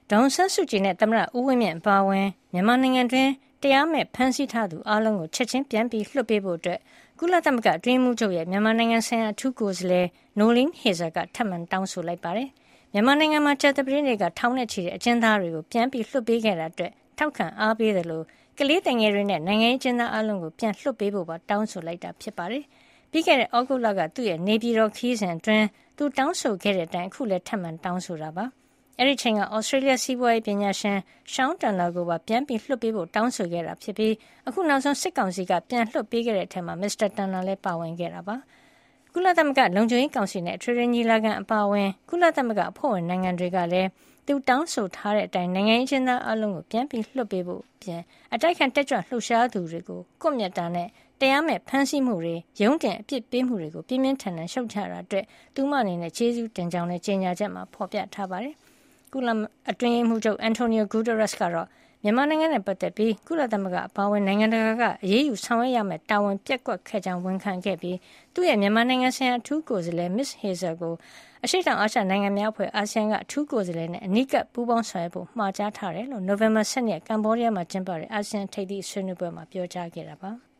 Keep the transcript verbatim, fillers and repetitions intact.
ဒေါန်ဆန်းစုကြည်နဲ့သမ္မတဦးဝင်းမြင့်အပါအဝင်မြန်မာနိုင်ငံတွင်တရားမဲ့ဖမ်းဆီးထားသူအားလုံးကိုချက်ချင်းပြန်ပြီးလွှတ်ပေးဖို့အတွက်ကုလသမဂ္ဂအတွင်းမှုချုပ်ရဲ့မြန်မာနိုင်ငံဆိုင်ရာအထူးကိုယ်စားလှယ် Noeleen Heyzer ကထပ်မံတောင်းဆိုလိုက်ပါတယ်။မြန်မာနိုင်ငံမှာကြာသပတေးနေ့ကထောင်နဲ့ချီတဲ့အကျဉ်းသားတွေကိုပြန်ပြီးလွှတ်ပေးခဲ့တာအတွက်ထောက်ခံအားပေးတယ်လို့ကလေးတငယ်တွေနဲ့နိုင်ငံရေးအကျဉ်းသားအလုံးကိုပြန်လွှတ်ပေးဖို့ပါတောင်းဆိုလိုက်တာဖြစ်ပါတယ်။ပြီးခဲ့တဲ့ဩဂုတ်လကသူ့ရဲ့နေပြည်တော်ခီးစဉ်အတွင်းသူတောင်းဆိုခဲ့တဲ့အတိုင်းအခုလည်းထပ်မံတောင်းဆိုတာပါ။အဲဒီချိန်ကဩစတြေးလျစီးပွားရေးပညာရှင်ရှောင်းတန်နာကိုပါပြန်ပြီးလွှတ်ပေးဖို့တောင်းဆိုခဲ့တာဖြစ်ပြီးအခုနောက်ဆုံးစစ်ကောင်စီကပြန်လွှတ်ပေးခဲ့တဲ့အထက်မှာမစ္စတာတန်နာလည်းပါဝင်ခဲ့တာပါ။ကုလသမဂ္ဂလုံခြုံရေးကောင်စီနဲ့အထွေထွေညီလာခံအပါအဝင်ကုလသမဂ္ဂအဖွဲ့ဝင်နိုင်ငံတွေကလည်းသူတောင်းဆိုထားတဲ့အတိုင်းနိုင်ငံရေးအကျဉ်းသားအလုံးကိုပြန်ပြီးလွှတ်ပေးဖို့ပြင်အတိုက်ခံတက်ကြွလှုပ်ရှားသူတွေကိုကွပ်မျက်တာနဲ့တရားမဲ့ဖမ်းဆီးမှုတွေရုံးတင်အပြစ်ပေးမှုတွေကိုပြင်းပြင်းထန်ထန်ရှုတ်ချတာအတွက်သူမအနေနဲ့ကျေးဇူးတင်ကြောင်းလည်းကြေညာချက်မှာဖော်ပြထားပါတယ်။ကုလအတွင်းရေးမှူးချုပ်အန်တိုနီယိုဂူတာရက်စ်ကတော့မြန်မာနိုင်ငံနဲ့ပတ်သက်ပြီးကုလသမဂ္ဂအပါအဝင်နိုင်ငံတကာကအရေးယူဆောင်ရွက်ရမယ့်တာဝန်ပြက်ကွက်ခဲ့ကြောင်းဝန်ခံခဲ့ပြီးသူ့ရဲ့မြန်မာနိုင်ငံဆိုင်ရာအထူးကိုယ်စားလှယ် Miss Heyzer ကိုအရှေ့တောင်အာရှနိုင်ငံများအဖွဲ့အာဆီယံကအထူးကိုယ်စားလှယ်နဲ့အနီးကပ်ပူးပေါင်းဆောင်ရွက်ဖို့မှာကြားထားတယ်လို့နိုဝင်ဘာ ၁၂ ရက်ကမ်ဘောဒီးယားမှာကျင်းပတဲ့အာဆီယံထိပ်သီးဆွေးနွေးပွဲမှာပြောကြားခဲ့တာပါ။